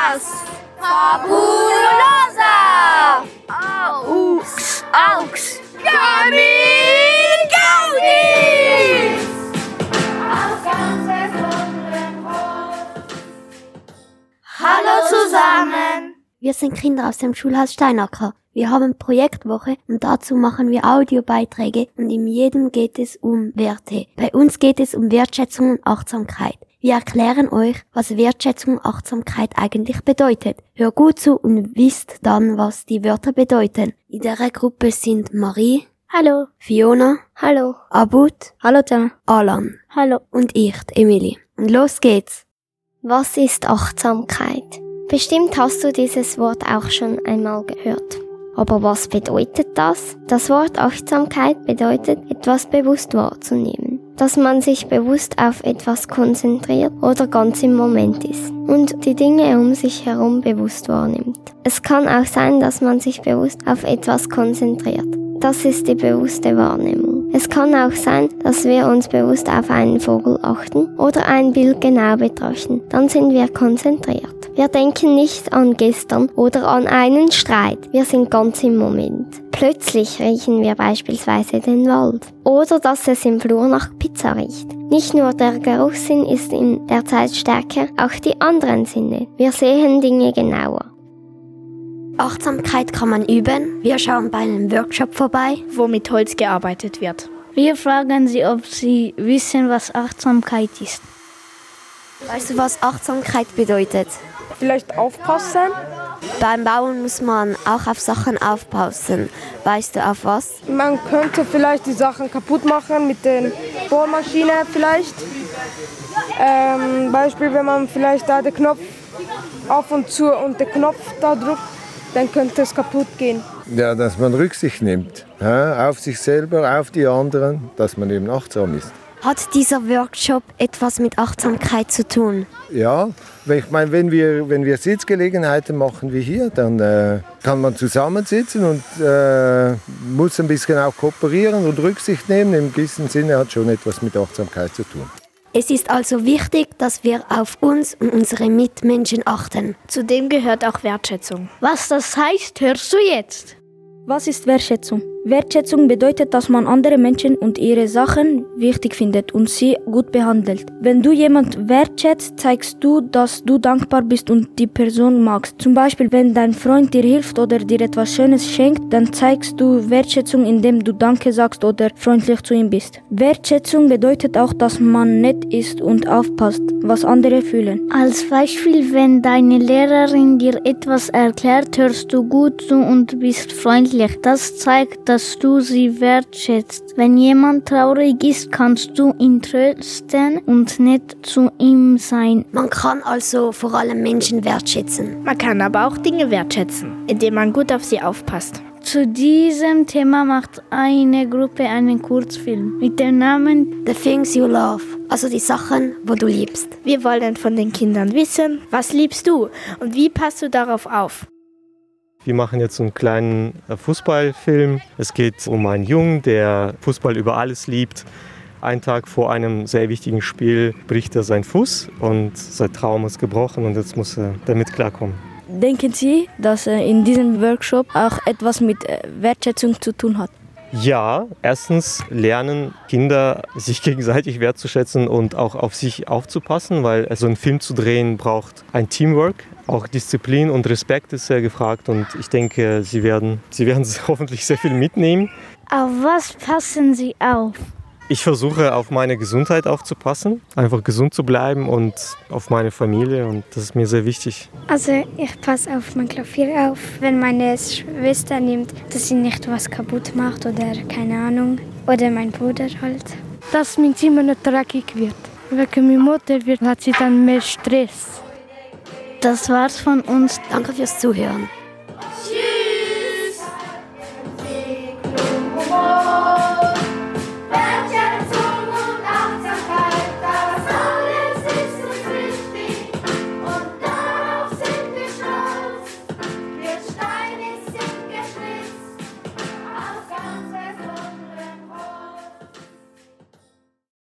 Podcast Fabulosa! Aux, Camille Gaudis! Hallo zusammen! Wir sind Kinder aus dem Schulhaus Steinacker. Wir haben Projektwoche und dazu machen wir Audiobeiträge und in jedem geht es um Werte. Bei uns geht es um Wertschätzung und Achtsamkeit. Wir erklären euch, was Wertschätzung und Achtsamkeit eigentlich bedeutet. Hör gut zu und wisst dann, was die Wörter bedeuten. In der Gruppe sind Marie. Hallo. Fiona. Hallo. Abud. Hallo zusammen. Alan. Hallo. Und ich, Emily. Und los geht's. Was ist Achtsamkeit? Bestimmt hast du dieses Wort auch schon einmal gehört. Aber was bedeutet das? Das Wort Achtsamkeit bedeutet, etwas bewusst wahrzunehmen. Dass man sich bewusst auf etwas konzentriert oder ganz im Moment ist und die Dinge um sich herum bewusst wahrnimmt. Es kann auch sein, dass man sich bewusst auf etwas konzentriert. Das ist die bewusste Wahrnehmung. Es kann auch sein, dass wir uns bewusst auf einen Vogel achten oder ein Bild genau betrachten. Dann sind wir konzentriert. Wir denken nicht an gestern oder an einen Streit. Wir sind ganz im Moment. Plötzlich riechen wir beispielsweise den Wald. Oder dass es im Flur nach Pizza riecht. Nicht nur der Geruchssinn ist in der Zeit stärker, auch die anderen Sinne. Wir sehen Dinge genauer. Achtsamkeit kann man üben. Wir schauen bei einem Workshop vorbei, wo mit Holz gearbeitet wird. Wir fragen sie, ob sie wissen, was Achtsamkeit ist. Weißt du, was Achtsamkeit bedeutet? Vielleicht aufpassen. Beim Bauen muss man auch auf Sachen aufpassen. Weißt du, auf was? Man könnte vielleicht die Sachen kaputt machen mit der Bohrmaschine vielleicht. Beispiel, wenn man vielleicht da den Knopf auf und zu und den Knopf da drückt, dann könnte es kaputt gehen. Ja, dass man Rücksicht nimmt, auf sich selber, auf die anderen, dass man eben achtsam ist. Hat dieser Workshop etwas mit Achtsamkeit zu tun? Ja, ich meine, wenn wir Sitzgelegenheiten machen wie hier, dann kann man zusammensitzen und muss ein bisschen auch kooperieren und Rücksicht nehmen. Im gewissen Sinne hat schon etwas mit Achtsamkeit zu tun. Es ist also wichtig, dass wir auf uns und unsere Mitmenschen achten. Zudem gehört auch Wertschätzung. Was das heißt, hörst du jetzt. Was ist Wertschätzung? Wertschätzung bedeutet, dass man andere Menschen und ihre Sachen wichtig findet und sie gut behandelt. Wenn du jemanden wertschätzt, zeigst du, dass du dankbar bist und die Person magst. Zum Beispiel, wenn dein Freund dir hilft oder dir etwas Schönes schenkt, dann zeigst du Wertschätzung, indem du Danke sagst oder freundlich zu ihm bist. Wertschätzung bedeutet auch, dass man nett ist und aufpasst, was andere fühlen. Als Beispiel, wenn deine Lehrerin dir etwas erklärt, hörst du gut zu und bist freundlich. Das zeigt, dass du sie wertschätzt. Wenn jemand traurig ist, kannst du ihn trösten und nett zu ihm sein. Man kann also vor allem Menschen wertschätzen. Man kann aber auch Dinge wertschätzen, indem man gut auf sie aufpasst. Zu diesem Thema macht eine Gruppe einen Kurzfilm mit dem Namen The Things You Love, also die Sachen, wo du liebst. Wir wollen von den Kindern wissen, was liebst du und wie passt du darauf auf? Wir machen jetzt einen kleinen Fußballfilm. Es geht um einen Jungen, der Fußball über alles liebt. Einen Tag vor einem sehr wichtigen Spiel bricht er seinen Fuß und sein Traum ist gebrochen und jetzt muss er damit klarkommen. Denken Sie, dass in diesem Workshop auch etwas mit Wertschätzung zu tun hat? Ja, erstens lernen Kinder, sich gegenseitig wertzuschätzen und auch auf sich aufzupassen, weil so einen Film zu drehen braucht ein Teamwork. Auch Disziplin und Respekt ist sehr gefragt und ich denke, sie werden hoffentlich sehr viel mitnehmen. Auf was passen Sie auf? Ich versuche, auf meine Gesundheit aufzupassen, einfach gesund zu bleiben und auf meine Familie und das ist mir sehr wichtig. Also ich passe auf mein Klavier auf, wenn meine Schwester nimmt, dass sie nicht was kaputt macht oder keine Ahnung. Oder mein Bruder halt. Dass mein Zimmer nicht dreckig wird. Wenn meine Mutter wird, hat sie dann mehr Stress. Das war's von uns. Danke fürs Zuhören.